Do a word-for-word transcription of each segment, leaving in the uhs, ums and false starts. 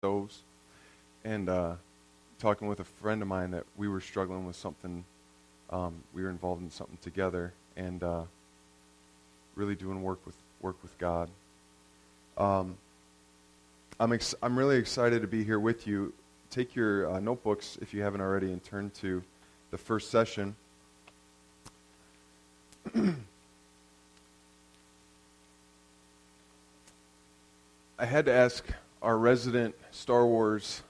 stoves, and uh, talking with a friend of mine that we were struggling with something. Um, we were involved in something together, and uh, really doing work with work with God. Um, I'm ex- I'm really excited to be here with you. Take your uh, notebooks, if you haven't already, and turn to the first session. I had to ask our resident Star Wars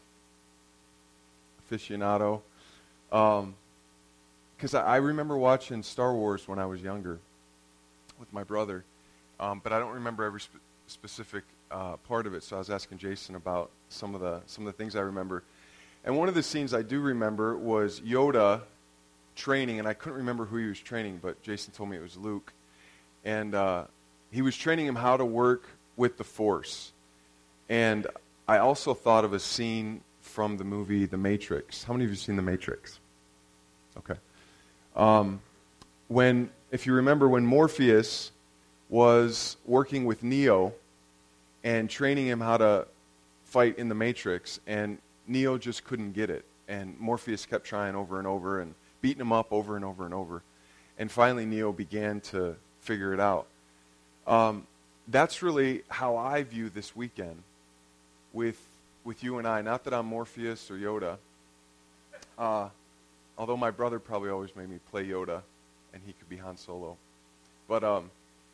aficionado, um, because I, I remember watching Star Wars when I was younger with my brother, um, but I don't remember every spe- specific uh, part of it. So I was asking Jason about some of the some of the things I remember, and one of the scenes I do remember was Yoda training, and I couldn't remember who he was training, but Jason told me it was Luke, and uh, he was training him how to work with the Force. And I also thought of a scene from the movie The Matrix. How many of you have seen The Matrix? Okay. Um, when, if you remember, when Morpheus was working with Neo and training him how to fight in the Matrix, and Neo just couldn't get it. And Morpheus kept trying over and over and beating him up over and over and over. And finally, Neo began to figure it out. Um, that's really how I view this weekend with with you and I. Not that I'm Morpheus or Yoda, uh, although my brother probably always made me play Yoda, and he could be Han Solo. But um,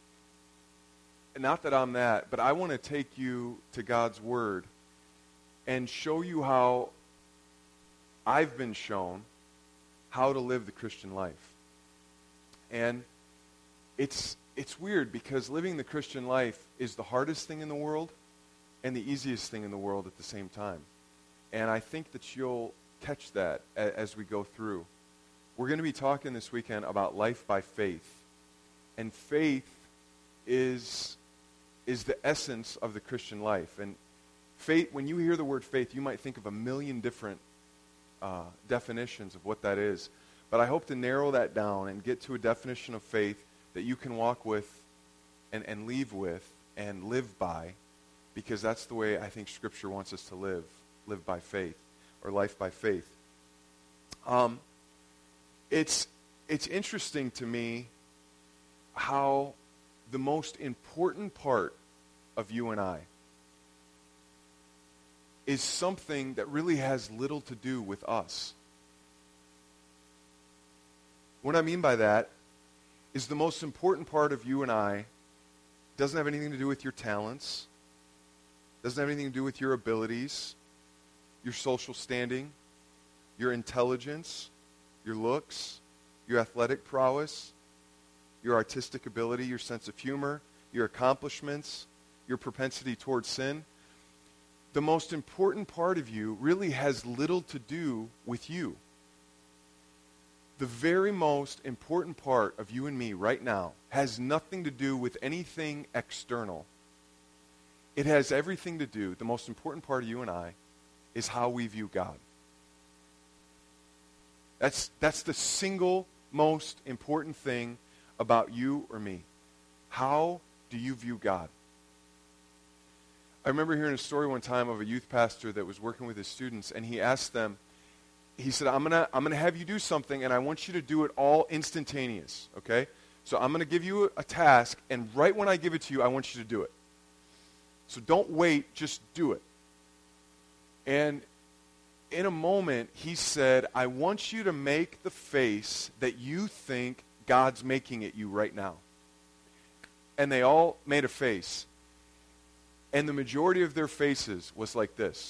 not that I'm that, but I want to take you to God's Word and show you how I've been shown how to live the Christian life. And it's it's weird because living the Christian life is the hardest thing in the world and the easiest thing in the world at the same time. And I think that you'll catch that a- as we go through. We're going to be talking this weekend about life by faith. And faith is is the essence of the Christian life. And faith, when you hear the word faith, you might think of a million different uh, definitions of what that is. But I hope to narrow that down and get to a definition of faith that you can walk with and, and leave with and live by, because that's the way I think Scripture wants us to live, live by faith, or life by faith. Um, it's it's interesting to me how the most important part of you and I is something that really has little to do with us. What I mean by that is the most important part of you and I doesn't have anything to do with your talents, doesn't have anything to do with your abilities, your social standing, your intelligence, your looks, your athletic prowess, your artistic ability, your sense of humor, your accomplishments, your propensity towards sin. The most important part of you really has little to do with you. The very most important part of you and me right now has nothing to do with anything external. It has everything to do, the most important part of you and I, is how we view God. That's, that's the single most important thing about you or me. How do you view God? I remember hearing a story one time of a youth pastor that was working with his students, and he asked them, he said, I'm gonna I'm gonna have you do something, and I want you to do it all instantaneous, okay? So I'm gonna give you a task, and right when I give it to you, I want you to do it. So don't wait, just do it. And in a moment, he said, I want you to make the face that you think God's making at you right now. And they all made a face. And the majority of their faces was like this.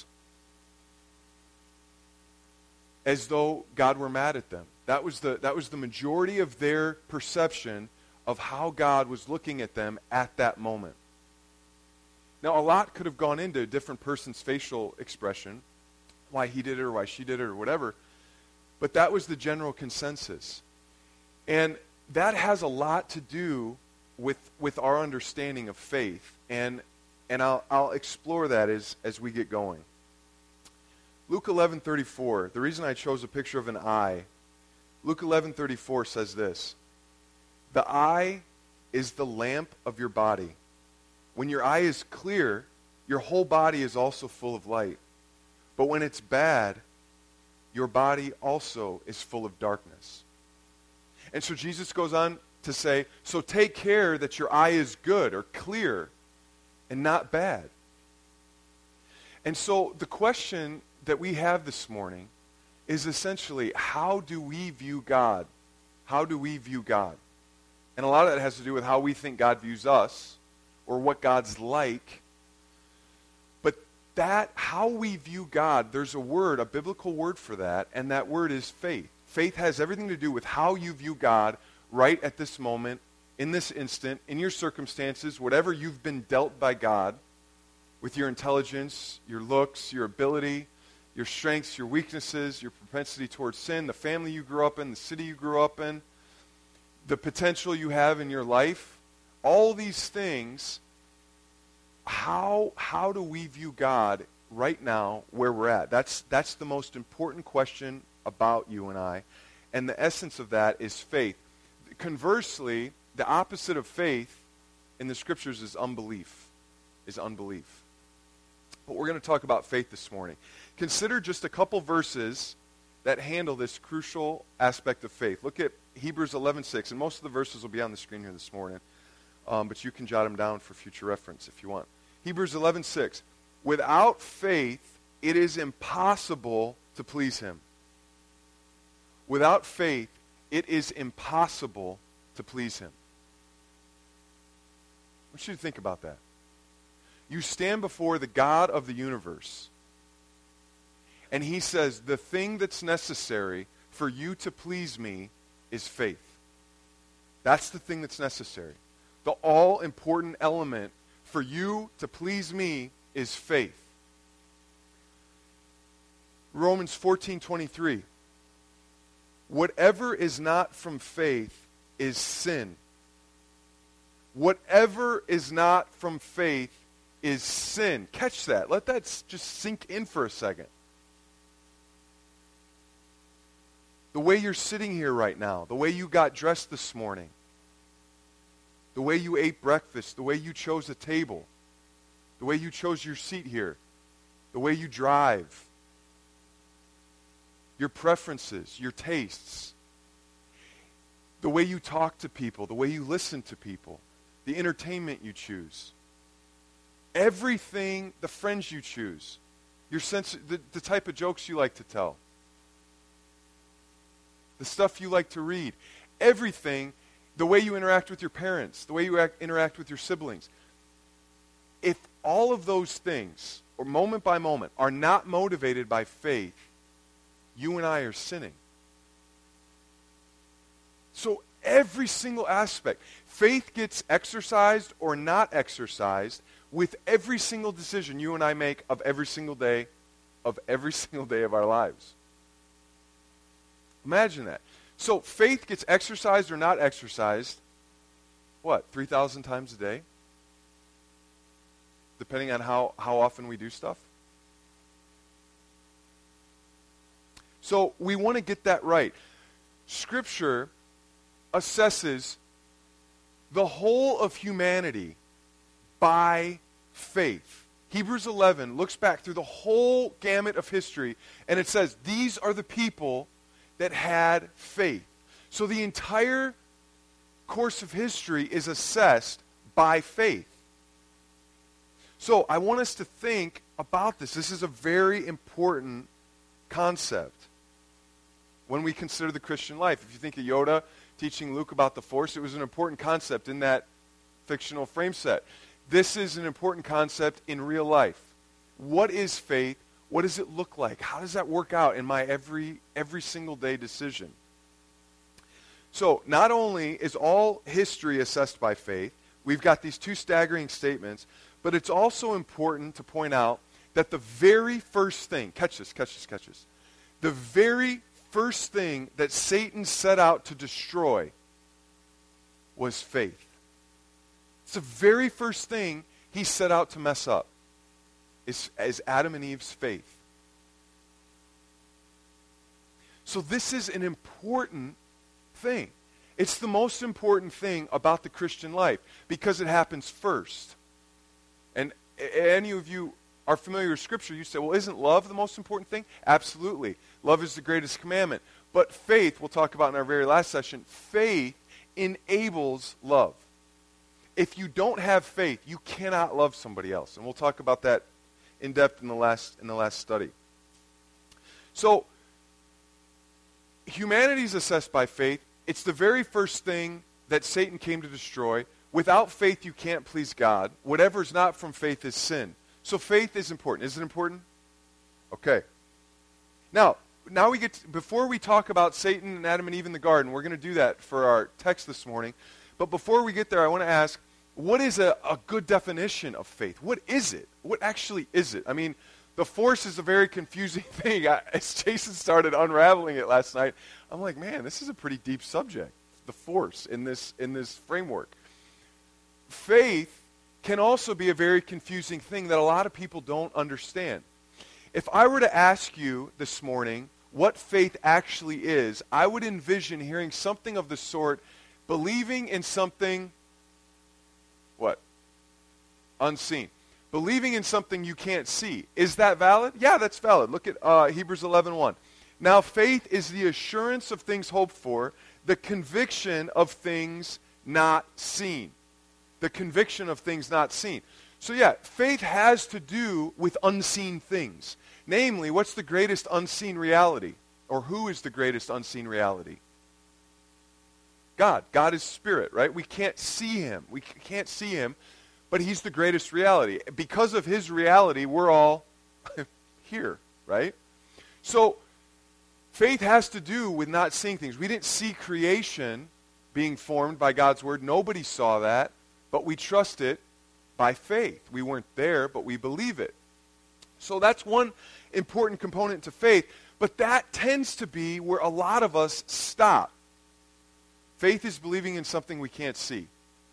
As though God were mad at them. That was the that was the majority of their perception of how God was looking at them at that moment. Now, a lot could have gone into a different person's facial expression, why he did it or why she did it or whatever, but that was the general consensus. And that has a lot to do with with our understanding of faith, and and I'll I'll explore that as as we get going. Luke eleven thirty-four, the reason I chose a picture of an eye, Luke eleven thirty-four says this, the eye is the lamp of your body. When your eye is clear, your whole body is also full of light. But when it's bad, your body also is full of darkness. And so Jesus goes on to say, so take care that your eye is good or clear and not bad. And so the question that we have this morning is essentially, how do we view God? How do we view God? And a lot of that has to do with how we think God views us or what God's like. But that, how we view God, there's a word, a biblical word for that, and that word is faith. Faith has everything to do with how you view God right at this moment, in this instant, in your circumstances, whatever you've been dealt by God, with your intelligence, your looks, your ability, your strengths, your weaknesses, your propensity towards sin, the family you grew up in, the city you grew up in, the potential you have in your life, all these things, how, how do we view God right now where we're at? That's, that's the most important question about you and I. And the essence of that is faith. Conversely, the opposite of faith in the scriptures is unbelief, is unbelief. But we're going to talk about faith this morning. Consider just a couple verses that handle this crucial aspect of faith. Look at Hebrews eleven six, and most of the verses will be on the screen here this morning, um, but you can jot them down for future reference if you want. Hebrews eleven six, without faith, it is impossible to please him. Without faith, it is impossible to please him. I want you to think about that. You stand before the God of the universe, and he says, the thing that's necessary for you to please me is faith. That's the thing that's necessary. The all-important element for you to please me is faith. Romans fourteen twenty-three. Whatever is not from faith is sin. Whatever is not from faith is sin. Catch that. Let that just sink in for a second. The way you're sitting here right now, the way you got dressed this morning, the way you ate breakfast, the way you chose a table, the way you chose your seat here, the way you drive, your preferences, your tastes, the way you talk to people, the way you listen to people, the entertainment you choose, everything, the friends you choose, your sense, the, the type of jokes you like to tell, the stuff you like to read, everything, the way you interact with your parents, the way you act, interact with your siblings. If all of those things, or moment by moment, are not motivated by faith, you and I are sinning. So every single aspect, faith gets exercised or not exercised with every single decision you and I make of every single day, of every single day of our lives. Imagine that. So faith gets exercised or not exercised, what, three thousand times a day? Depending on how, how often we do stuff? So we want to get that right. Scripture assesses the whole of humanity by faith. Hebrews eleven looks back through the whole gamut of history, and it says these are the people that had faith. So the entire course of history is assessed by faith. So I want us to think about this. This is a very important concept when we consider the Christian life. If you think of Yoda teaching Luke about the Force, it was an important concept in that fictional frame set. This is an important concept in real life. What is faith? What does it look like? How does that work out in my every every single day decision? So not only is all history assessed by faith, we've got these two staggering statements, but it's also important to point out that the very first thing, catch this, catch this, catch this, the very first thing that Satan set out to destroy was faith. It's the very first thing he set out to mess up, is, is Adam and Eve's faith. So this is an important thing. It's the most important thing about the Christian life because it happens first. And any of you are familiar with Scripture, you say, well, isn't love the most important thing? Absolutely. Love is the greatest commandment. But faith, we'll talk about in our very last session, faith enables love. If you don't have faith, you cannot love somebody else. And we'll talk about that in depth in the last, in the last study. So, humanity is assessed by faith. It's the very first thing that Satan came to destroy. Without faith, you can't please God. Whatever is not from faith is sin. So faith is important. Is it important? Okay. Now, now we get to, before we talk about Satan and Adam and Eve in the garden, we're going to do that for our text this morning. But before we get there, I want to ask, what is a, a good definition of faith? What is it? What actually is it? I mean, the force is a very confusing thing. I, as Jason started unraveling it last night, I'm like, man, this is a pretty deep subject, the force in this in this framework. Faith can also be a very confusing thing that a lot of people don't understand. If I were to ask you this morning what faith actually is, I would envision hearing something of the sort, believing in something, what? Unseen. Believing in something you can't see. Is that valid? Yeah, that's valid. Look at uh, Hebrews eleven one. Now faith is the assurance of things hoped for, the conviction of things not seen. The conviction of things not seen. So yeah, faith has to do with unseen things. Namely, what's the greatest unseen reality? Or who is the greatest unseen reality? God. God is spirit, right? We can't see him. We can't see him, but he's the greatest reality. Because of his reality, we're all here, right? So, faith has to do with not seeing things. We didn't see creation being formed by God's word. Nobody saw that. But we trust it by faith. We weren't there, but we believe it. So that's one important component to faith. But that tends to be where a lot of us stop. Faith is believing in something we can't see.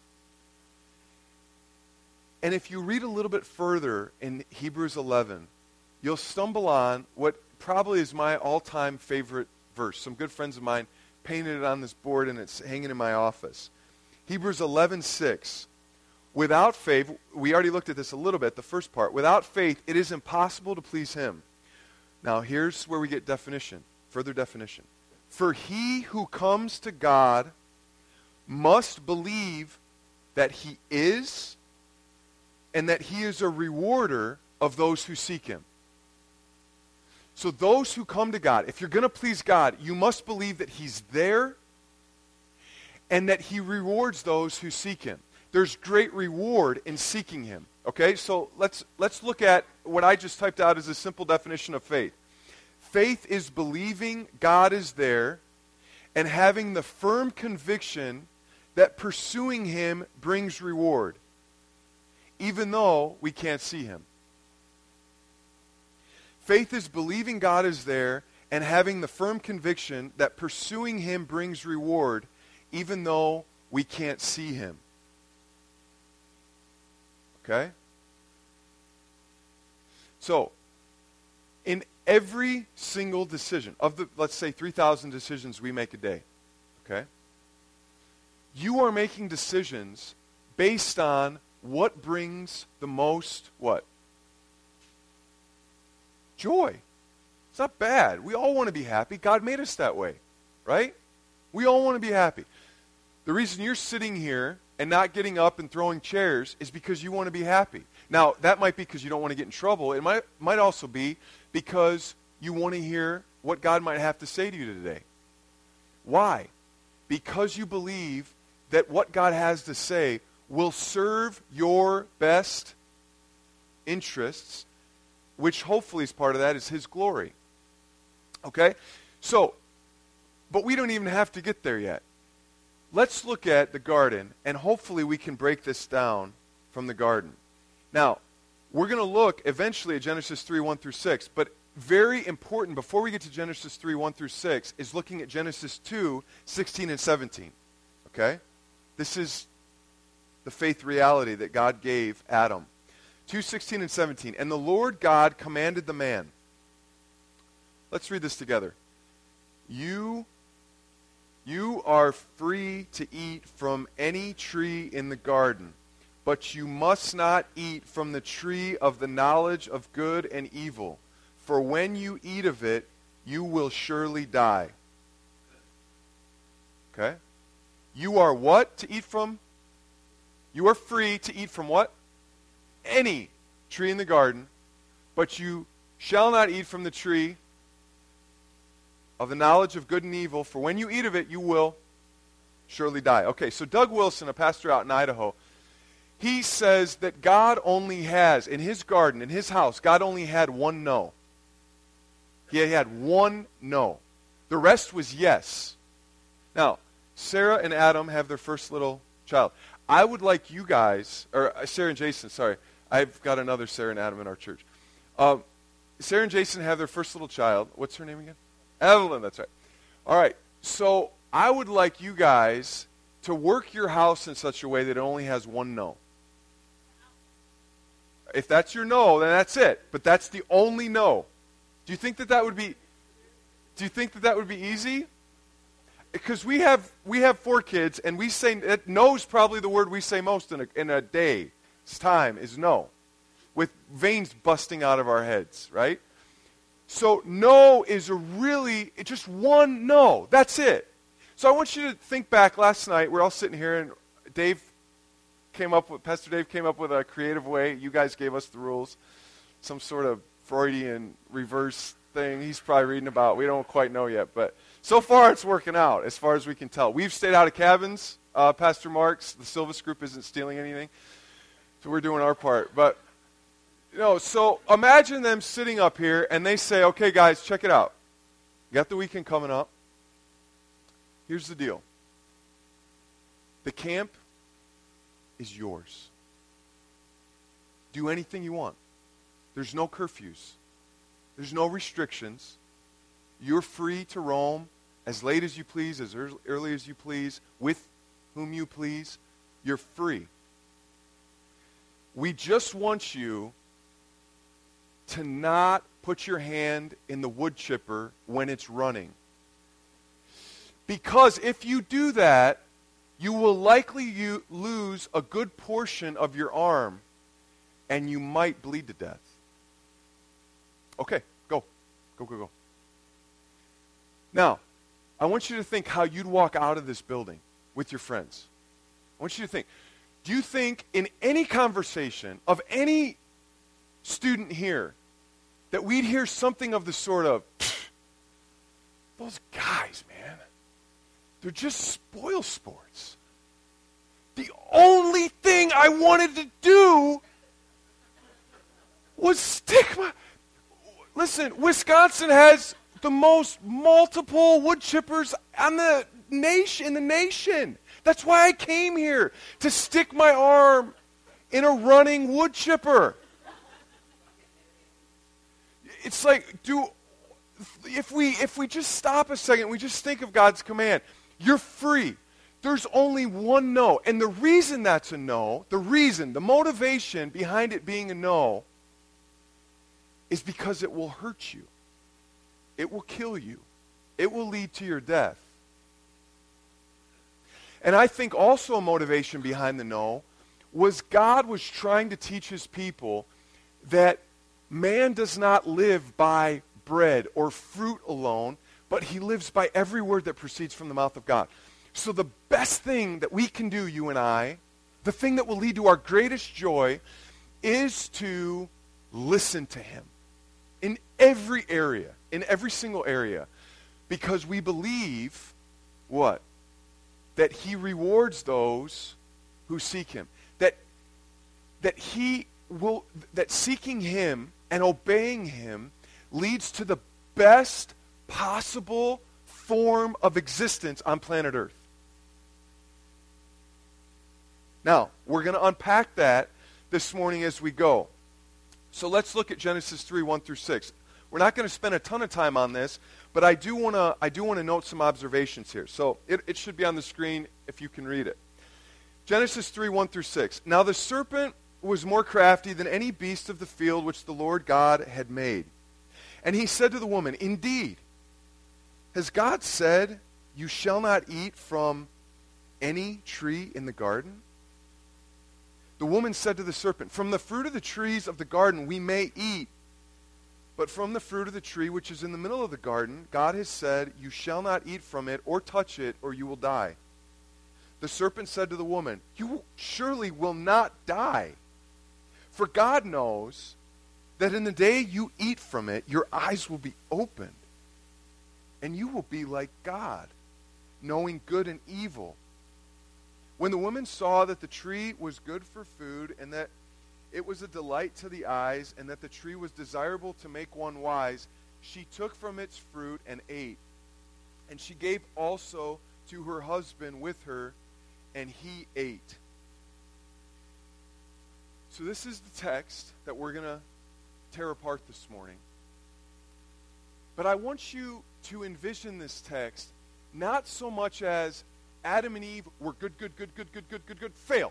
And if you read a little bit further in Hebrews eleven, you'll stumble on what probably is my all-time favorite verse. Some good friends of mine painted it on this board, and it's hanging in my office. Hebrews eleven six. Without faith, we already looked at this a little bit, the first part. Without faith, it is impossible to please him. Now, here's where we get definition, further definition. For he who comes to God must believe that he is, and that he is a rewarder of those who seek him. So those who come to God, if you're going to please God, you must believe that he's there, and that he rewards those who seek him. There's great reward in seeking him. Okay, so let's let's look at what I just typed out as a simple definition of faith. Faith is believing God is there and having the firm conviction that pursuing him brings reward, even though we can't see him. Faith is believing God is there and having the firm conviction that pursuing him brings reward, even though we can't see him. Okay? So, in every single decision, of the, let's say, three thousand decisions we make a day, okay? You are making decisions based on what brings the most, what? Joy. It's not bad. We all want to be happy. God made us that way, right? We all want to be happy. The reason you're sitting here and not getting up and throwing chairs is because you want to be happy. Now, that might be because you don't want to get in trouble. It might might also be because you want to hear what God might have to say to you today. Why? Because you believe that what God has to say will serve your best interests, which hopefully is part of that is his glory. Okay? So, but we don't even have to get there yet. Let's look at the garden, and hopefully we can break this down from the garden. Now, we're going to look eventually at Genesis three, one through six, but very important before we get to Genesis three, one through six is looking at Genesis two, sixteen and seventeen. Okay? This is the faith reality that God gave Adam. two, sixteen and seventeen. And the Lord God commanded the man. Let's read this together. You You are free to eat from any tree in the garden, But you must not eat from the tree of the knowledge of good and evil, for when you eat of it, you will surely die. Okay? You are what to eat from? You are free to eat from what? Any tree in the garden, but you shall not eat from the tree of the knowledge of good and evil, for when you eat of it, you will surely die. Okay, so Doug Wilson, a pastor out in Idaho, he says that God only has, in his garden, in his house, God only had one no. He had one no. The rest was yes. Now, Sarah and Adam have their first little child. I would like you guys, or uh, Sarah and Jason, sorry. I've got another Sarah and Adam in our church. Um, Sarah and Jason have their first little child. What's her name again? Evelyn, that's right. All right, so I would like you guys to work your house in such a way that it only has one no. If that's your no, then that's it. But that's the only no. Do you think that that would be, do you think that that would be easy? Because we have we have four kids, and we say, that no is probably the word we say most in a, in a day's time is no. With veins busting out of our heads, right? So no is a really, it's just one no. That's it. So I want you to think back last night. We're all sitting here, and Dave came up with, Pastor Dave came up with a creative way. You guys gave us the rules. Some sort of Freudian reverse thing he's probably reading about. We don't quite know yet, but so far it's working out as far as we can tell. We've stayed out of cabins. Uh, Pastor Mark's, the Silvis group isn't stealing anything. So we're doing our part. But, you know, so imagine them sitting up here and they say, okay, guys, check it out. You got the weekend coming up. Here's the deal. The camp is yours. Do anything you want. There's no curfews. There's no restrictions. You're free to roam as late as you please, as early as you please, with whom you please. You're free. We just want you to not put your hand in the wood chipper when it's running. Because if you do that, you will likely you lose a good portion of your arm, and you might bleed to death. Okay, go. Go, go, go. Now, I want you to think how you'd walk out of this building with your friends. I want you to think, do you think in any conversation of any student here that we'd hear something of the sort of, those guys, man, they're just spoil sports. The only thing I wanted to do was stick my... Listen, Wisconsin has the most multiple wood chippers on the nation, in the nation. That's why I came here, to stick my arm in a running wood chipper. It's like, do if we if we just stop a second, we just think of God's command. You're free. There's only one no. And the reason that's a no, the reason, the motivation behind it being a no, is because it will hurt you. It will kill you. It will lead to your death. And I think also a motivation behind the no was God was trying to teach his people that man does not live by bread or fruit alone, but he lives by every word that proceeds from the mouth of God. So the best thing that we can do, you and I, the thing that will lead to our greatest joy, is to listen to him in every area, in every single area, because we believe, what? That he rewards those who seek him. That, that he will, that seeking him and obeying him leads to the best possible form of existence on planet Earth. Now, we're going to unpack that this morning as we go. So let's look at Genesis three, one through six. We're not going to spend a ton of time on this, but I do want to I do want to note some observations here. So it, it should be on the screen if you can read it. Genesis three, one through six. Now the serpent was more crafty than any beast of the field which the Lord God had made. And he said to the woman, indeed, has God said, you shall not eat from any tree in the garden? The woman said to the serpent, "From the fruit of the trees of the garden we may eat, but from the fruit of the tree which is in the middle of the garden, God has said, you shall not eat from it or touch it, or you will die." The serpent said to the woman, "You surely will not die. For God knows that in the day you eat from it, your eyes will be opened, and you will be like God, knowing good and evil." When the woman saw that the tree was good for food, and that it was a delight to the eyes, and that the tree was desirable to make one wise, she took from its fruit and ate. And she gave also to her husband with her, and he ate. So this is the text that we're going to tear apart this morning. But I want you to envision this text not so much as Adam and Eve were good, good, good, good, good, good, good, good, fail.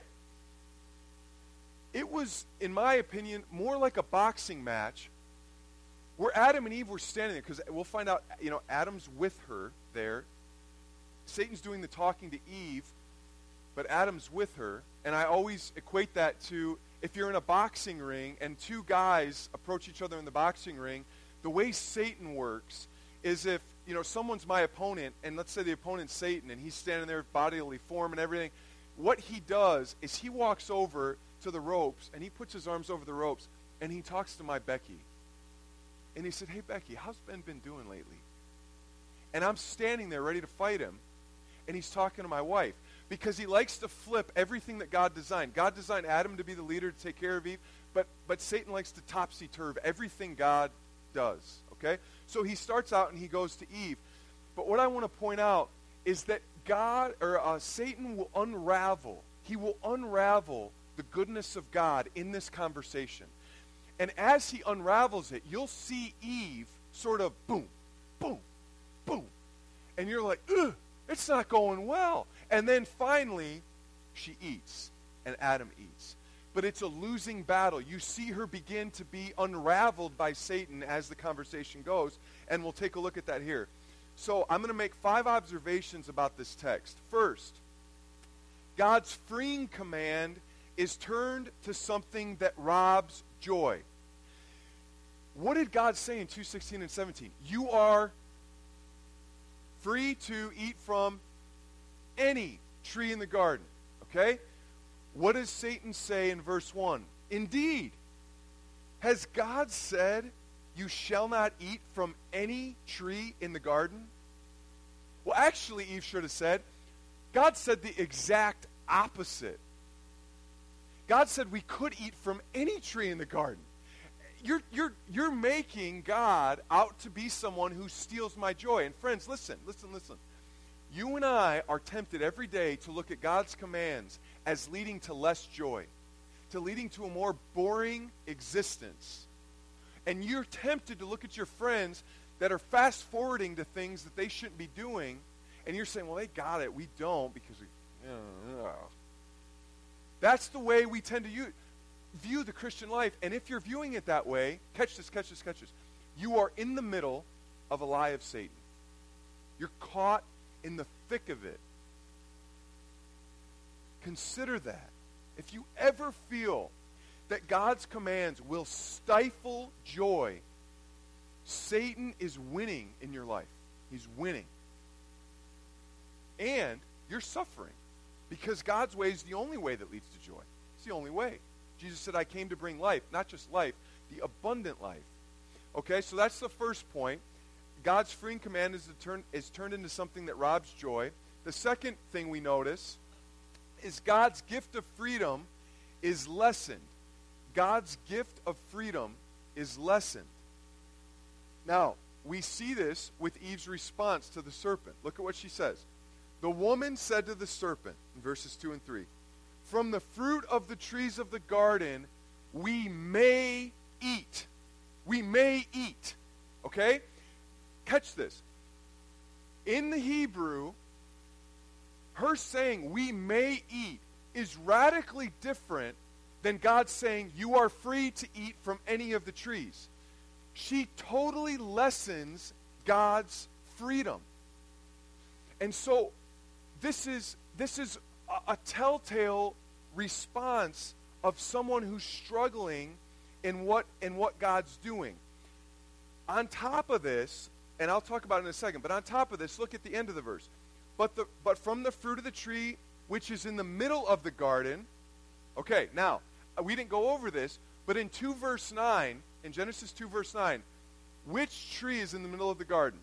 It was, in my opinion, more like a boxing match where Adam and Eve were standing there, because we'll find out, you know, Adam's with her there. Satan's doing the talking to Eve, but Adam's with her. And I always equate that to if you're in a boxing ring and two guys approach each other in the boxing ring, the way Satan works is if, you know, someone's my opponent, and let's say the opponent's Satan, and he's standing there with bodily form and everything, what he does is he walks over to the ropes, and he puts his arms over the ropes, and he talks to my Becky. And he said, "Hey, Becky, how's Ben been doing lately?" And I'm standing there ready to fight him, and he's talking to my wife, because he likes to flip everything that God designed. God designed Adam to be the leader, to take care of Eve, but, but Satan likes to topsy-turvy everything God does, okay? So he starts out and he goes to Eve. But what I want to point out is that God, or uh, Satan will unravel, he will unravel the goodness of God in this conversation. And as he unravels it, you'll see Eve sort of boom, boom, boom. And you're like, ugh, it's not going well. And then finally, she eats, and Adam eats. But it's a losing battle. You see her begin to be unraveled by Satan as the conversation goes, and we'll take a look at that here. So I'm going to make five observations about this text. First, God's freeing command is turned to something that robs joy. What did God say in two sixteen and seventeen? You are free to eat from any tree in the garden. Okay? What does Satan say in verse one? Indeed, has God said, you shall not eat from any tree in the garden? Well, actually, Eve should have said, God said the exact opposite. God said we could eat from any tree in the garden. You're, you're, you're making God out to be someone who steals my joy. And friends, listen, listen, listen. You and I are tempted every day to look at God's commands as leading to less joy, to leading to a more boring existence. And you're tempted to look at your friends that are fast-forwarding to things that they shouldn't be doing, and you're saying, well, they got it. We don't because we... Uh, uh. That's the way we tend to use, view the Christian life. And if you're viewing it that way, catch this, catch this, catch this. You are in the middle of a lie of Satan. You're caught in the thick of it. Consider that. If you ever feel that God's commands will stifle joy, Satan is winning in your life. He's winning. And you're suffering because God's way is the only way that leads to joy. It's the only way. Jesus said, I came to bring life, not just life, the abundant life. Okay, so that's the first point. God's freeing command is, to turn, is turned into something that robs joy. The second thing we notice is God's gift of freedom is lessened. God's gift of freedom is lessened. Now, we see this with Eve's response to the serpent. Look at what she says. The woman said to the serpent, in verses two and three, from the fruit of the trees of the garden, we may eat. We may eat. Okay? Catch this. In the Hebrew, her saying, we may eat, is radically different than God saying, you are free to eat from any of the trees. She totally lessens God's freedom. And so, this is, this is a, a telltale response of someone who's struggling in what in what God's doing. On top of this, and I'll talk about it in a second, but on top of this, look at the end of the verse. But the but from the fruit of the tree which is in the middle of the garden. Okay, now, we didn't go over this, but in two verse nine, in Genesis two verse nine, which tree is in the middle of the garden?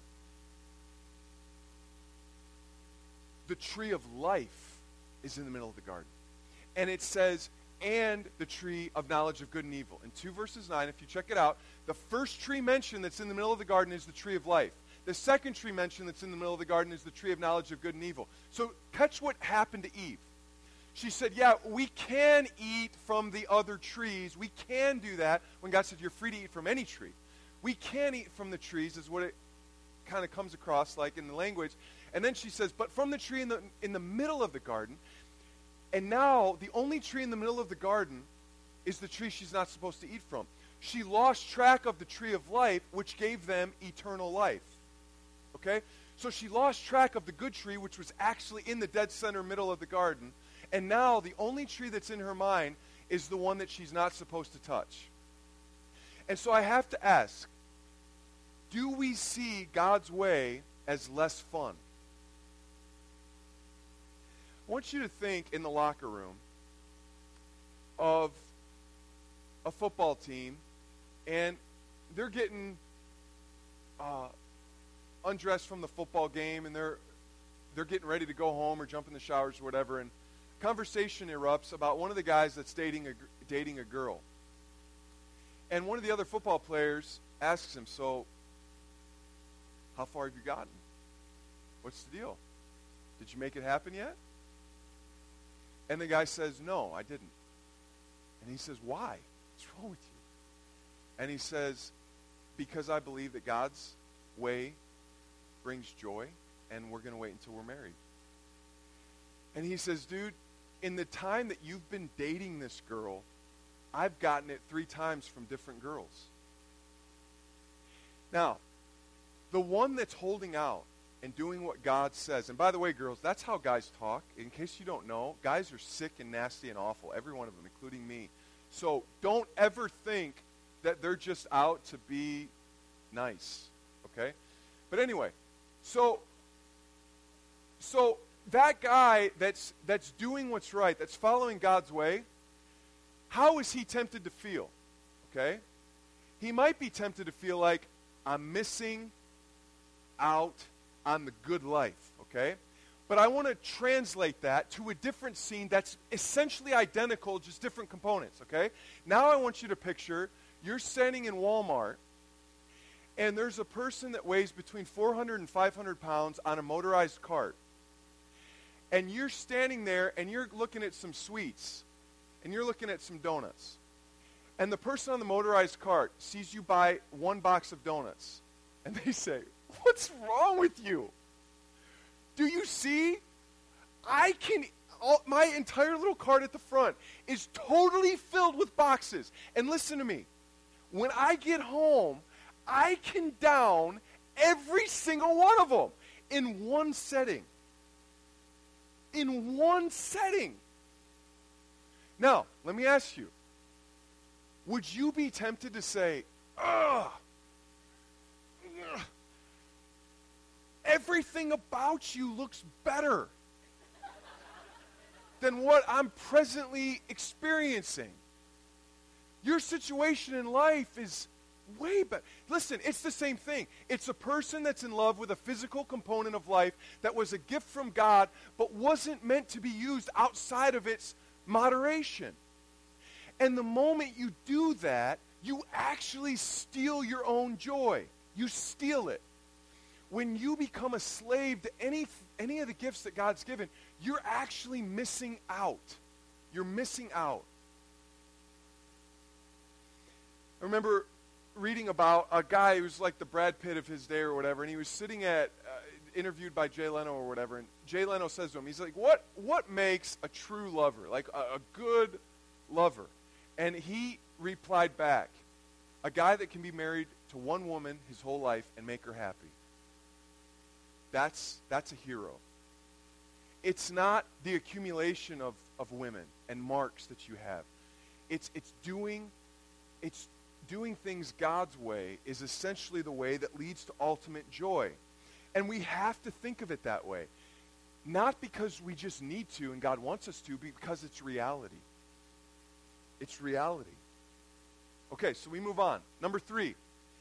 The tree of life is in the middle of the garden. And it says, and the tree of knowledge of good and evil. In two verses nine, if you check it out, the first tree mentioned that's in the middle of the garden is the tree of life. The second tree mentioned that's in the middle of the garden is the tree of knowledge of good and evil. So catch what happened to Eve. She said, yeah, we can eat from the other trees. We can do that when God said you're free to eat from any tree. We can eat from the trees is what it kind of comes across like in the language. And then she says, but from the tree in the in the middle of the garden. And now the only tree in the middle of the garden is the tree she's not supposed to eat from. She lost track of the tree of life, which gave them eternal life. Okay? So she lost track of the good tree, which was actually in the dead center middle of the garden. And now the only tree that's in her mind is the one that she's not supposed to touch. And so I have to ask, do we see God's way as less fun? I want you to think in the locker room of a football team, and they're getting uh, undressed from the football game, and they're they're getting ready to go home or jump in the showers or whatever, and conversation erupts about one of the guys that's dating a dating a girl. And one of the other football players asks him, so how far have you gotten? What's the deal? Did you make it happen yet? And the guy says, no, I didn't. And he says, why? What's wrong with you? And he says, because I believe that God's way brings joy, and we're going to wait until we're married. And he says, dude, in the time that you've been dating this girl, I've gotten it three times from different girls. Now, the one that's holding out and doing what God says, and by the way, girls, that's how guys talk. In case you don't know, guys are sick and nasty and awful, every one of them, including me. So don't ever think that they're just out to be nice, okay? But anyway, so so that guy that's that's doing what's right, that's following God's way, how is he tempted to feel? Okay? He might be tempted to feel like, I'm missing out on the good life, okay? But I want to translate that to a different scene that's essentially identical, just different components, okay? Now I want you to picture you're standing in Walmart, and there's a person that weighs between four hundred and five hundred pounds on a motorized cart. And you're standing there, and you're looking at some sweets, and you're looking at some donuts. And the person on the motorized cart sees you buy one box of donuts, and they say, what's wrong with you? Do you see? I can, all, my entire little cart at the front is totally filled with boxes. And listen to me. When I get home, I can down every single one of them in one setting. In one setting. Now, let me ask you. Would you be tempted to say, ugh, ugh, everything about you looks better than what I'm presently experiencing? Your situation in life is way better. Listen, it's the same thing. It's a person that's in love with a physical component of life that was a gift from God, but wasn't meant to be used outside of its moderation. And the moment you do that, you actually steal your own joy. You steal it. When you become a slave to any any of the gifts that God's given, you're actually missing out. You're missing out. I remember reading about a guy who was like the Brad Pitt of his day or whatever, and he was sitting at, uh, interviewed by Jay Leno or whatever, and Jay Leno says to him, he's like, what, what makes a true lover, like a, a good lover? And he replied back, a guy that can be married to one woman his whole life and make her happy. That's that's a hero. It's not the accumulation of, of women and marks that you have. It's it's doing it's doing things God's way is essentially the way that leads to ultimate joy. And we have to think of it that way. Not because we just need to and God wants us to, but because it's reality. It's reality. Okay, so we move on. Number three.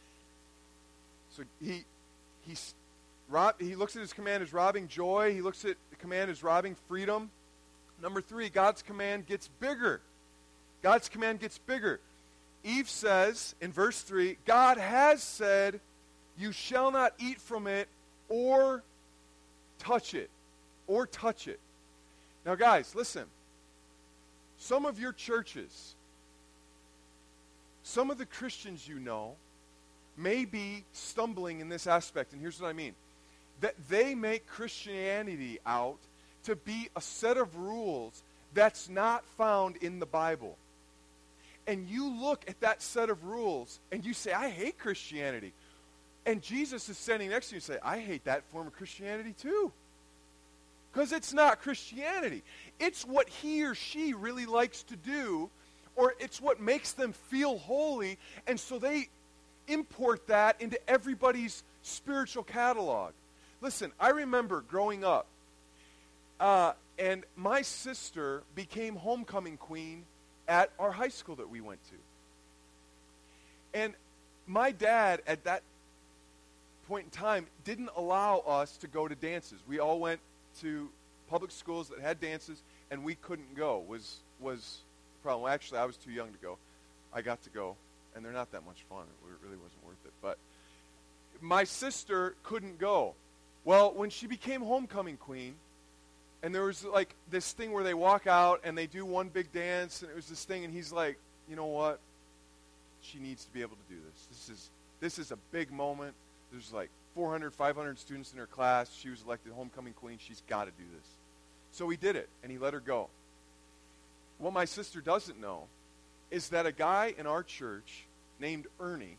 So he he's rob, he looks at his command as robbing joy. He looks at the command as robbing freedom. Number three, God's command gets bigger. God's command gets bigger. Eve says in verse three, God has said, you shall not eat from it or touch it. Or touch it. Now guys, listen. Some of your churches, some of the Christians you know, may be stumbling in this aspect. And here's what I mean. That they make Christianity out to be a set of rules that's not found in the Bible. And you look at that set of rules and you say, I hate Christianity. And Jesus is standing next to you and say, I hate that form of Christianity too. Because it's not Christianity. It's what he or she really likes to do, or it's what makes them feel holy, and so they import that into everybody's spiritual catalog. Listen, I remember growing up, uh, and my sister became homecoming queen at our high school that we went to. And my dad, at that point in time, didn't allow us to go to dances. We all went to public schools that had dances, and we couldn't go, was was the problem. Well, actually, I was too young to go. I got to go, and they're not that much fun. It really wasn't worth it. But my sister couldn't go. Well, when she became homecoming queen, and there was like this thing where they walk out, and they do one big dance, and it was this thing, and he's like, you know what? She needs to be able to do this. This is this is a big moment. There's like four hundred, five hundred students in her class. She was elected homecoming queen. She's got to do this. So he did it, and he let her go. What my sister doesn't know is that a guy in our church named Ernie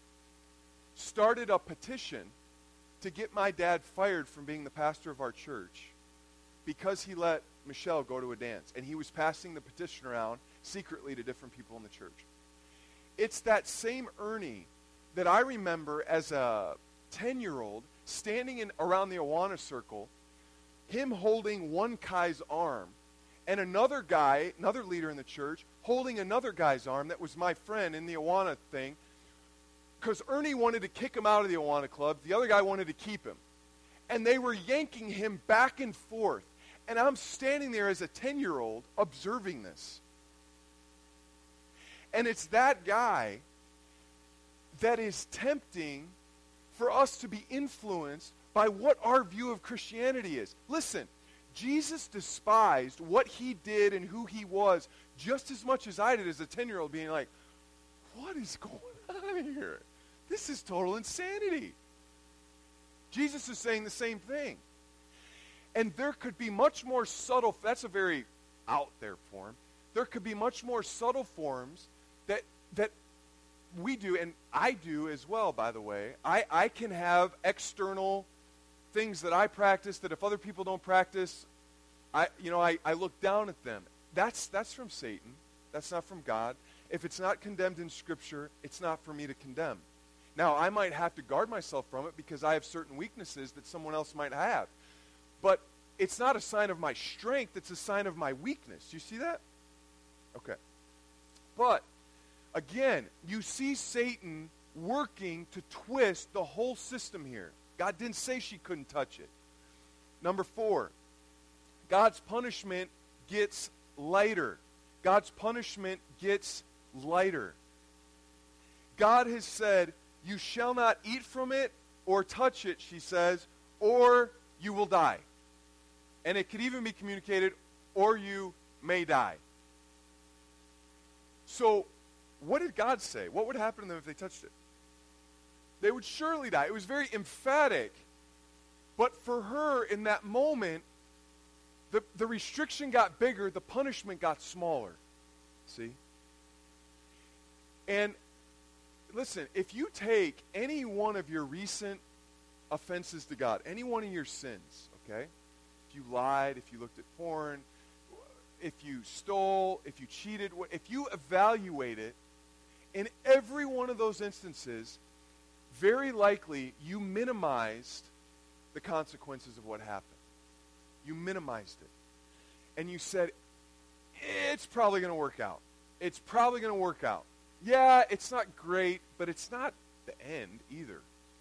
started a petition to get my dad fired from being the pastor of our church because he let Michelle go to a dance. And he was passing the petition around secretly to different people in the church. It's that same Ernie that I remember as a ten-year-old standing in around the Awana circle, him holding one guy's arm, and another guy, another leader in the church, holding another guy's arm that was my friend in the Awana thing, because Ernie wanted to kick him out of the Awana club. The other guy wanted to keep him. And they were yanking him back and forth. And I'm standing there as a ten-year-old observing this. And it's that guy that is tempting for us to be influenced by what our view of Christianity is. Listen, Jesus despised what he did and who he was just as much as I did as a ten-year-old, being like, what is going on here? This is total insanity. Jesus is saying the same thing. And there could be much more subtle, that's a very out there form. There could be much more subtle forms that that we do, and I do as well, by the way. I, I can have external things that I practice that if other people don't practice, I you know, I, I look down at them. That's that's from Satan. That's not from God. If it's not condemned in Scripture, it's not for me to condemn. Now, I might have to guard myself from it because I have certain weaknesses that someone else might have. But it's not a sign of my strength, it's a sign of my weakness. You see that? Okay. But, again, you see Satan working to twist the whole system here. God didn't say she couldn't touch it. Number four, God's punishment gets lighter. God's punishment gets lighter. God has said, you shall not eat from it or touch it, she says, or you will die. And it could even be communicated, or you may die. So, what did God say? What would happen to them if they touched it? They would surely die. It was very emphatic. But for her, in that moment, the, the restriction got bigger, the punishment got smaller. See? And listen, if you take any one of your recent offenses to God, any one of your sins, okay? If you lied, if you looked at porn, if you stole, if you cheated, if you evaluate it, in every one of those instances, very likely you minimized the consequences of what happened. You minimized it. And you said, it's probably going to work out. It's probably going to work out. Yeah, it's not great, but it's not the end either.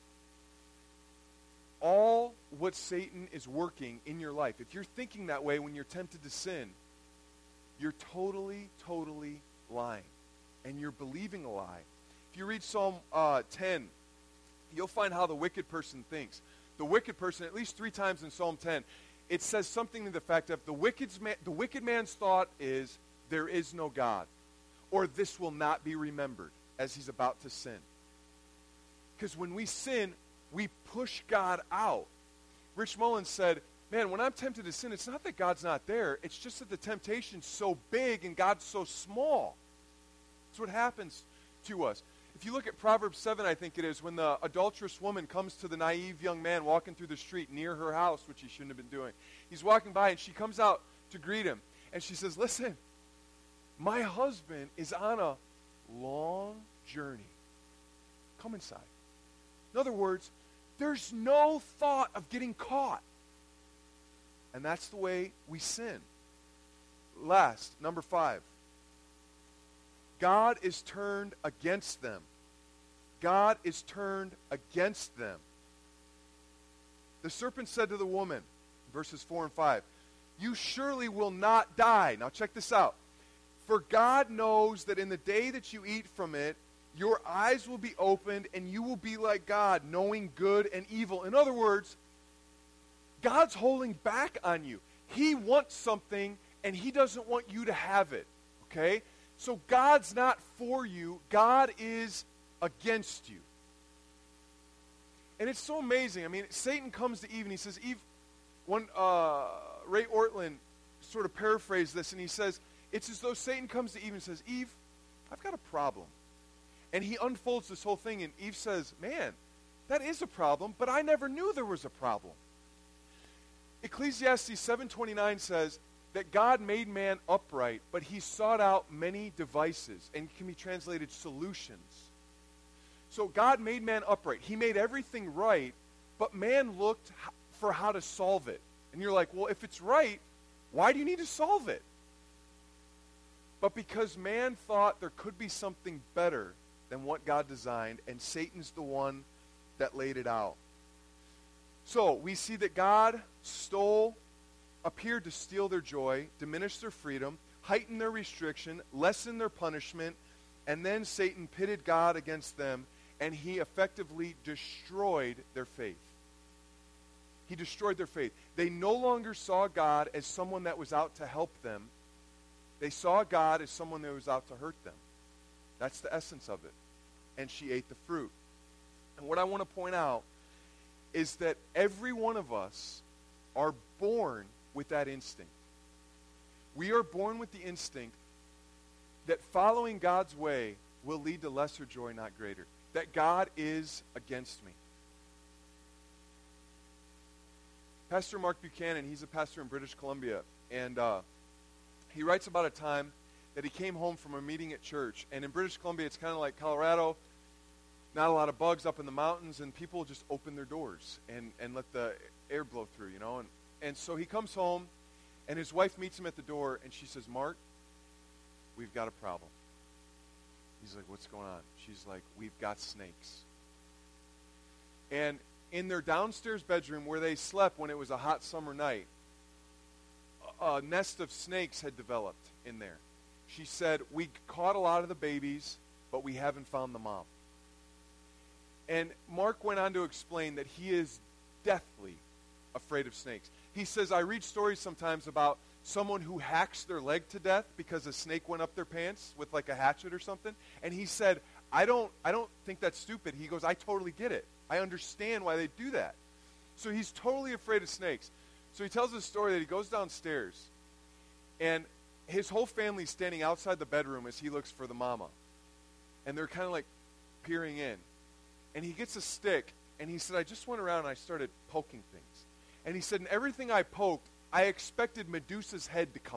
All what Satan is working in your life, if you're thinking that way when you're tempted to sin, you're totally, totally lying. And you're believing a lie. If you read Psalm uh, ten, you'll find how the wicked person thinks. The wicked person, at least three times in Psalm ten, it says something to the fact of the wicked, man, the wicked man's thought is, there is no God. Or this will not be remembered as he's about to sin. Because when we sin, we push God out. Rich Mullins said, man, when I'm tempted to sin, it's not that God's not there. It's just that the temptation's so big and God's so small. That's what happens to us. If you look at Proverbs seven, I think it is, when the adulterous woman comes to the naive young man walking through the street near her house, which he shouldn't have been doing. He's walking by and she comes out to greet him. And she says, listen, my husband is on a long journey. Come inside. In other words, there's no thought of getting caught. And that's the way we sin. Last, number five. God is turned against them. God is turned against them. The serpent said to the woman, verses four and five, you surely will not die. Now check this out. For God knows that in the day that you eat from it, your eyes will be opened and you will be like God, knowing good and evil. In other words, God's holding back on you. He wants something and he doesn't want you to have it. Okay? So God's not for you. God is against you. And it's so amazing. I mean, Satan comes to Eve and he says, Eve, one, uh, Ray Ortlund sort of paraphrased this and he says, it's as though Satan comes to Eve and says, Eve, I've got a problem. And he unfolds this whole thing and Eve says, man, that is a problem, but I never knew there was a problem. Ecclesiastes seven twenty-nine says that God made man upright, but he sought out many devices, and can be translated solutions. So God made man upright. He made everything right, but man looked for how to solve it. And you're like, well, if it's right, why do you need to solve it? But because man thought there could be something better than what God designed, and Satan's the one that laid it out. So we see that God stole, appeared to steal their joy, diminish their freedom, heighten their restriction, lessen their punishment, and then Satan pitted God against them, and he effectively destroyed their faith. He destroyed their faith. They no longer saw God as someone that was out to help them. They saw God as someone that was out to hurt them. That's the essence of it. And she ate the fruit. And what I want to point out is that every one of us are born with that instinct. We are born with the instinct that following God's way will lead to lesser joy, not greater. That God is against me. Pastor Mark Buchanan, he's a pastor in British Columbia, and uh, he writes about a time that he came home from a meeting at church. And in British Columbia, it's kind of like Colorado, not a lot of bugs up in the mountains, and people just open their doors and, and let the air blow through, you know. And, and so he comes home, and his wife meets him at the door, and she says, Mark, we've got a problem. He's like, what's going on? She's like, we've got snakes. And in their downstairs bedroom where they slept when it was a hot summer night, a nest of snakes had developed in there. She said, we caught a lot of the babies, but we haven't found the mom. And Mark went on to explain that he is deathly afraid of snakes. He says, I read stories sometimes about someone who hacks their leg to death because a snake went up their pants with like a hatchet or something. And he said, I don't, I don't think that's stupid. He goes, I totally get it. I understand why they do that. So he's totally afraid of snakes. So he tells a story that he goes downstairs, and his whole family's standing outside the bedroom as he looks for the mama. And they're kind of like peering in. And he gets a stick, and he said, I just went around and I started poking things. And he said, and everything I poked, I expected Medusa's head to come out.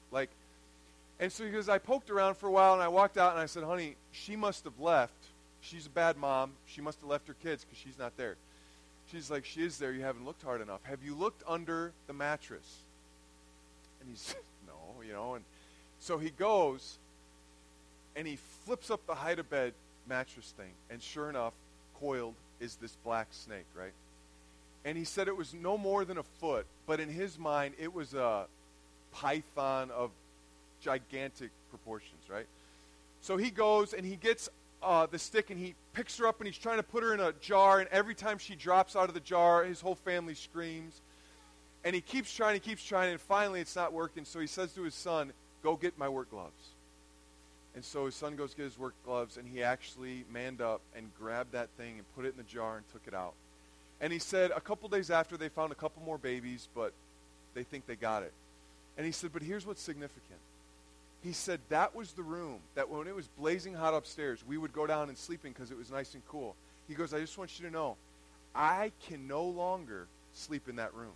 Like, and so he goes, I poked around for a while, and I walked out, and I said, honey, she must have left. She's a bad mom. She must have left her kids because she's not there. She's like, she is there. You haven't looked hard enough. Have you looked under the mattress? And he said, no, you know. And so he goes, and he flips up the hide-a-bed mattress thing, and sure enough, coiled is this black snake, right? And he said it was no more than a foot, but in his mind, it was a python of gigantic proportions, right? So he goes, and he gets uh, the stick, and he picks her up, and he's trying to put her in a jar, and every time she drops out of the jar, his whole family screams. And he keeps trying, he keeps trying, and finally it's not working, so he says to his son, go get my work gloves. And so his son goes get his work gloves, and he actually manned up and grabbed that thing and put it in the jar and took it out. And he said a couple days after, they found a couple more babies, but they think they got it. And he said, but here's what's significant. He said that was the room that when it was blazing hot upstairs, we would go down and sleep in because it was nice and cool. He goes, I just want you to know, I can no longer sleep in that room.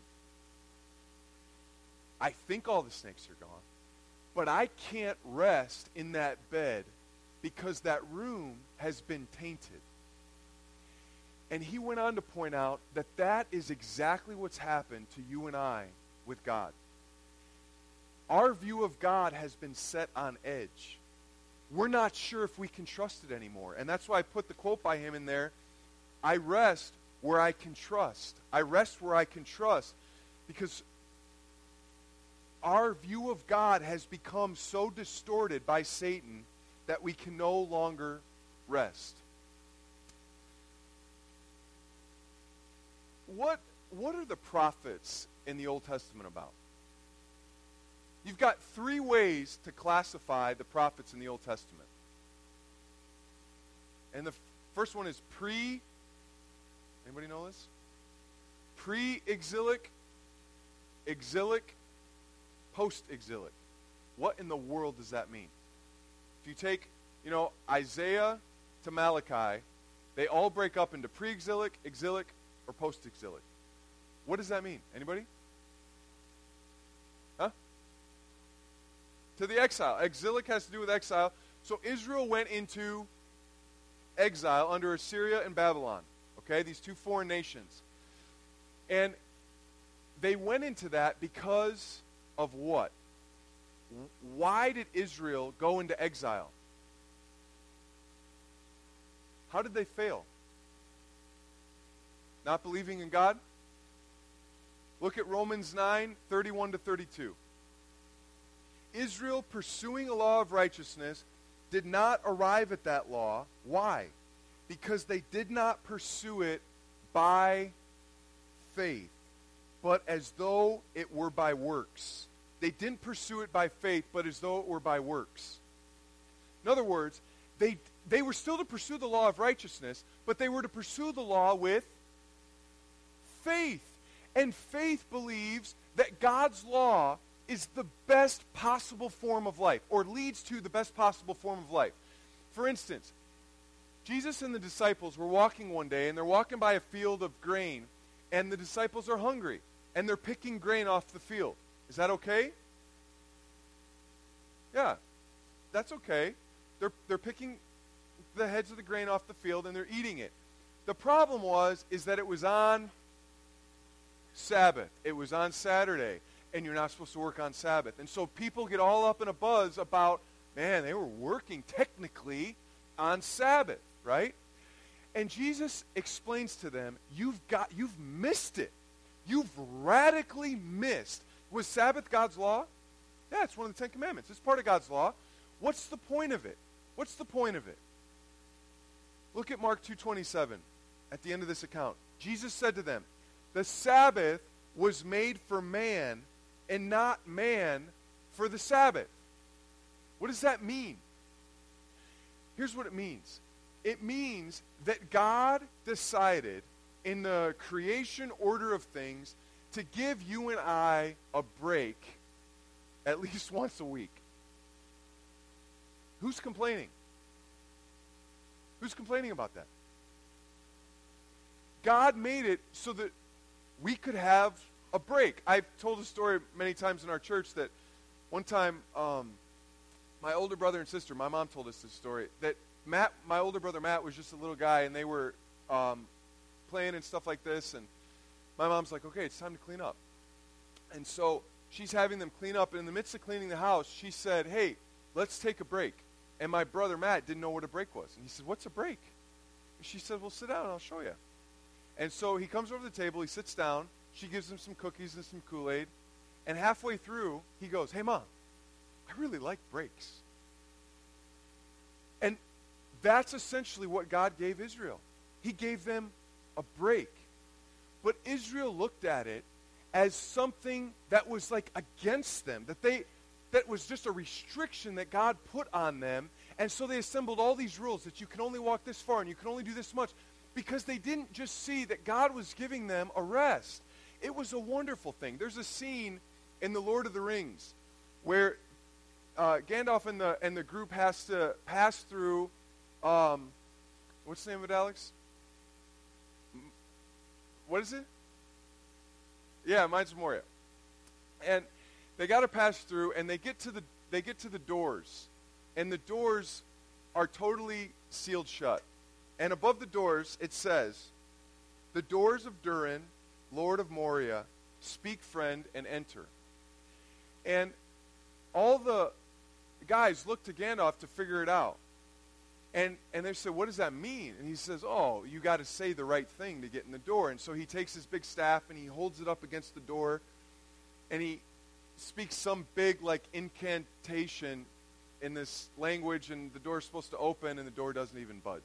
I think all the snakes are gone, but I can't rest in that bed because that room has been tainted. And he went on to point out that that is exactly what's happened to you and I with God. Our view of God has been set on edge. We're not sure if we can trust it anymore. And that's why I put the quote by him in there, I rest where I can trust. I rest where I can trust because our view of God has become so distorted by Satan that we can no longer rest. What, what are the prophets in the Old Testament about? You've got three ways to classify the prophets in the Old Testament. And the f- first one is pre, anybody know this? Pre-exilic, exilic, post-exilic. What in the world does that mean? If you take, you know, Isaiah to Malachi, they all break up into pre-exilic, exilic, or post-exilic. What does that mean? Anybody? Huh? To the exile. Exilic has to do with exile. So Israel went into exile under Assyria and Babylon. Okay, these two foreign nations. And they went into that because of what? Why did Israel go into exile? How did they fail? Not believing in God? Look at Romans nine, thirty-one to thirty-two. Israel, pursuing a law of righteousness, did not arrive at that law. Why? Because they did not pursue it by faith, but as though it were by works. They didn't pursue it by faith, but as though it were by works. In other words, they, they were still to pursue the law of righteousness, but they were to pursue the law with faith. And faith believes that God's law is the best possible form of life, or leads to the best possible form of life. For instance, Jesus and the disciples were walking one day, and they're walking by a field of grain, and the disciples are hungry, and they're picking grain off the field. Is that okay? Yeah, that's okay. They're, they're picking the heads of the grain off the field, and they're eating it. The problem was, is that it was on Sabbath. It was on Saturday, and you're not supposed to work on Sabbath. And so people get all up in a buzz about, man, they were working technically on Sabbath, right? And Jesus explains to them, you've got, you've missed it. You've radically missed. Was Sabbath God's law? Yeah, it's one of the Ten Commandments. It's part of God's law. What's the point of it? What's the point of it? Look at Mark two twenty-seven at the end of this account. Jesus said to them, the Sabbath was made for man and not man for the Sabbath. What does that mean? Here's what it means. It means that God decided in the creation order of things to give you and I a break at least once a week. Who's complaining? Who's complaining about that? God made it so that we could have a break. I've told a story many times in our church that One time, um, my older brother and sister, my mom told us this story, that Matt, my older brother Matt, was just a little guy, and they were um, playing and stuff like this, and my mom's like, okay, it's time to clean up. And so she's having them clean up, and in the midst of cleaning the house, she said, hey, let's take a break. And my brother Matt didn't know what a break was. And he said, what's a break? And she said, well, sit down, and I'll show you. And so he comes over to the table, he sits down, she gives him some cookies and some Kool-Aid, and halfway through, he goes, hey, Mom, I really like breaks. And that's essentially what God gave Israel. He gave them a break. But Israel looked at it as something that was like against them, that they that was just a restriction that God put on them. And so they assembled all these rules that you can only walk this far and you can only do this much, because they didn't just see that God was giving them a rest. It was a wonderful thing. There's a scene in The Lord of the Rings where uh, Gandalf and the and the group has to pass through, um, what's the name of it, Alex? What is it? Yeah, mine's Moria. And they got to pass through, and they get to the they get to the doors, and the doors are totally sealed shut. And above the doors, it says, "The doors of Durin, Lord of Moria, speak, friend, and enter." And all the guys look to Gandalf to figure it out. And and they said, what does that mean? And he says, oh, you got to say the right thing to get in the door. And so he takes his big staff and he holds it up against the door. And he speaks some big, like, incantation in this language. And the door's supposed to open and the door doesn't even budge.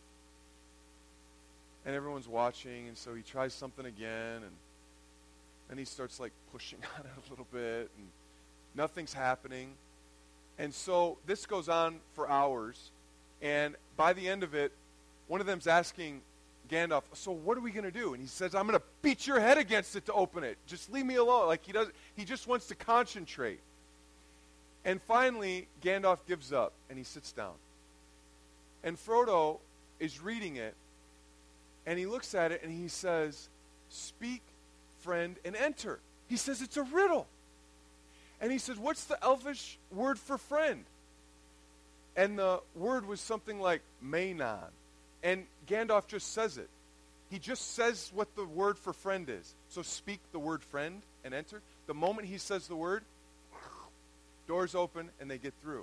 And everyone's watching. And so he tries something again. And then he starts, like, pushing on it a little bit. And nothing's happening. And so this goes on for hours. And by the end of it, one of them's asking Gandalf, so what are we going to do? And he says, I'm going to beat your head against it to open it. Just leave me alone. Like he does, he just wants to concentrate. And finally, Gandalf gives up and he sits down. And Frodo is reading it, and he looks at it and he says, speak, friend, and enter. He says it's a riddle. And he says, what's the Elvish word for friend? And the word was something like Maenan. And Gandalf just says it. He just says what the word for friend is. So speak the word friend and enter. The moment he says the word, doors open and they get through.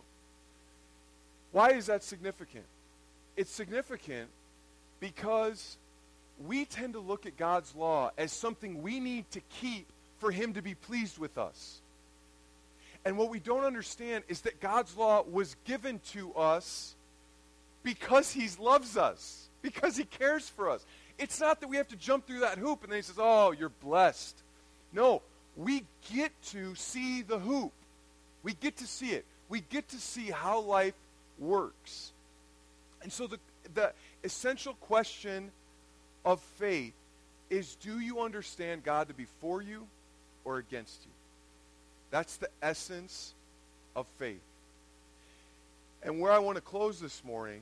Why is that significant? It's significant because we tend to look at God's law as something we need to keep for him to be pleased with us. And what we don't understand is that God's law was given to us because he loves us, because he cares for us. It's not that we have to jump through that hoop and then he says, oh, you're blessed. No, we get to see the hoop. We get to see it. We get to see how life works. And so the, the essential question of faith is, do you understand God to be for you or against you? That's the essence of faith. And where I want to close this morning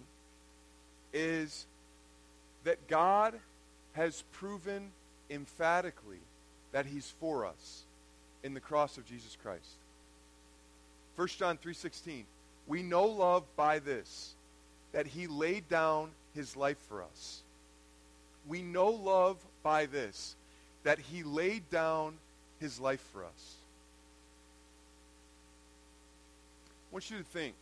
is that God has proven emphatically that he's for us in the cross of Jesus Christ. First John three sixteen, we know love by this, that he laid down his life for us. We know love by this, that he laid down his life for us. I want you to think.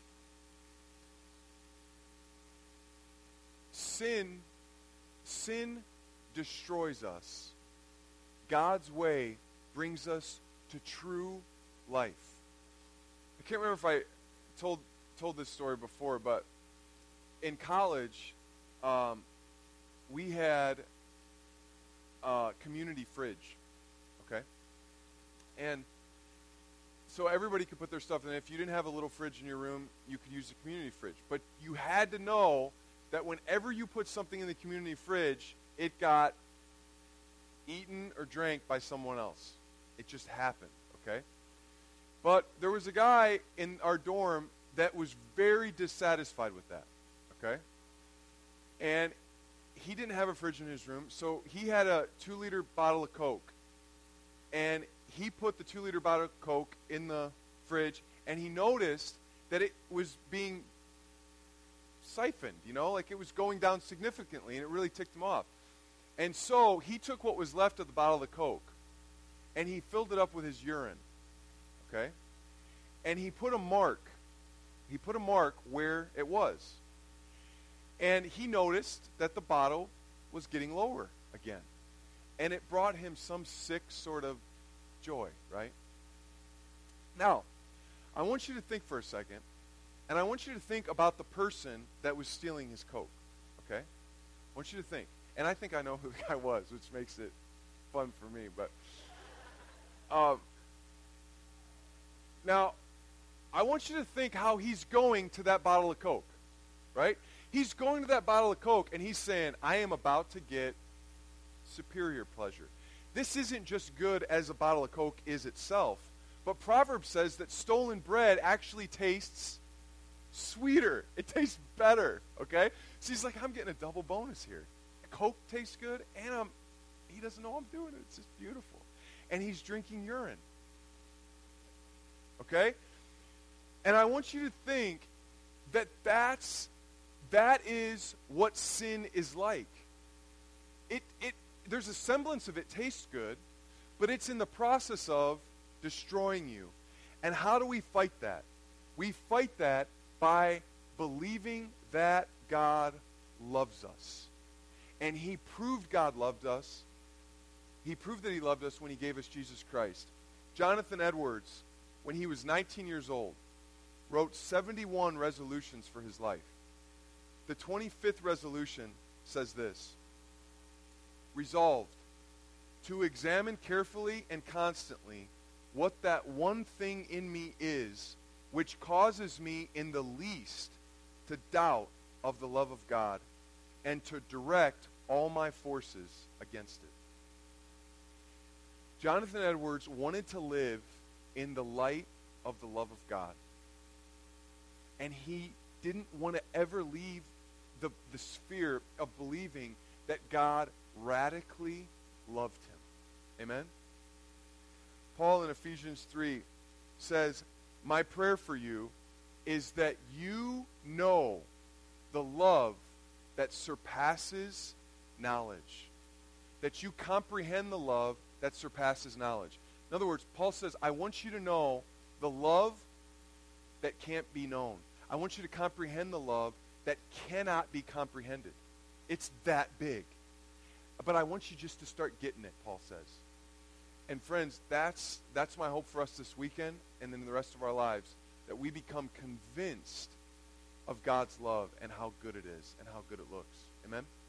Sin, sin destroys us. God's way brings us to true life. I can't remember if I told told this story before, but in college, um, we had a community fridge, okay? And so everybody could put their stuff in. If you didn't have a little fridge in your room, you could use the community fridge. But you had to know that whenever you put something in the community fridge, it got eaten or drank by someone else. It just happened, okay? But there was a guy in our dorm that was very dissatisfied with that, okay? And he didn't have a fridge in his room, so he had a two-liter bottle of Coke. And he put the two-liter bottle of Coke in the fridge, and he noticed that it was being siphoned, you know, like it was going down significantly, and it really ticked him off. And so he took what was left of the bottle of Coke, and he filled it up with his urine, okay? And he put a mark. He put a mark where it was. And he noticed that the bottle was getting lower again. And it brought him some sick sort of joy, right? Now, I want you to think for a second, and I want you to think about the person that was stealing his Coke, okay? I want you to think. And I think I know who the guy was, which makes it fun for me. But um, now, I want you to think how he's going to that bottle of Coke, right? He's going to that bottle of Coke, and he's saying, I am about to get superior pleasure. This isn't just good as a bottle of Coke is itself, but Proverbs says that stolen bread actually tastes sweeter. It tastes better, okay? So he's like, I'm getting a double bonus here. Coke tastes good, and I'm, he doesn't know I'm doing it. It's just beautiful. And he's drinking urine. Okay? And I want you to think that that's, that is what sin is like. It, it, there's a semblance of it tastes good, but it's in the process of destroying you. And how do we fight that? We fight that by believing that God loves us. And he proved God loved us. He proved that he loved us when he gave us Jesus Christ. Jonathan Edwards, when he was nineteen years old, wrote seventy-one resolutions for his life. The twenty-fifth resolution says this: resolved to examine carefully and constantly what that one thing in me is which causes me in the least to doubt of the love of God, and to direct all my forces against it. Jonathan Edwards wanted to live in the light of the love of God. And he didn't want to ever leave the, the sphere of believing that God radically loved him. Amen? Paul in Ephesians three says, my prayer for you is that you know the love that surpasses knowledge. That you comprehend the love that surpasses knowledge. In other words, Paul says, I want you to know the love that can't be known. I want you to comprehend the love that cannot be comprehended. It's that big. But I want you just to start getting it, Paul says. And friends, that's that's my hope for us this weekend and then the rest of our lives, that we become convinced of God's love and how good it is and how good it looks. Amen?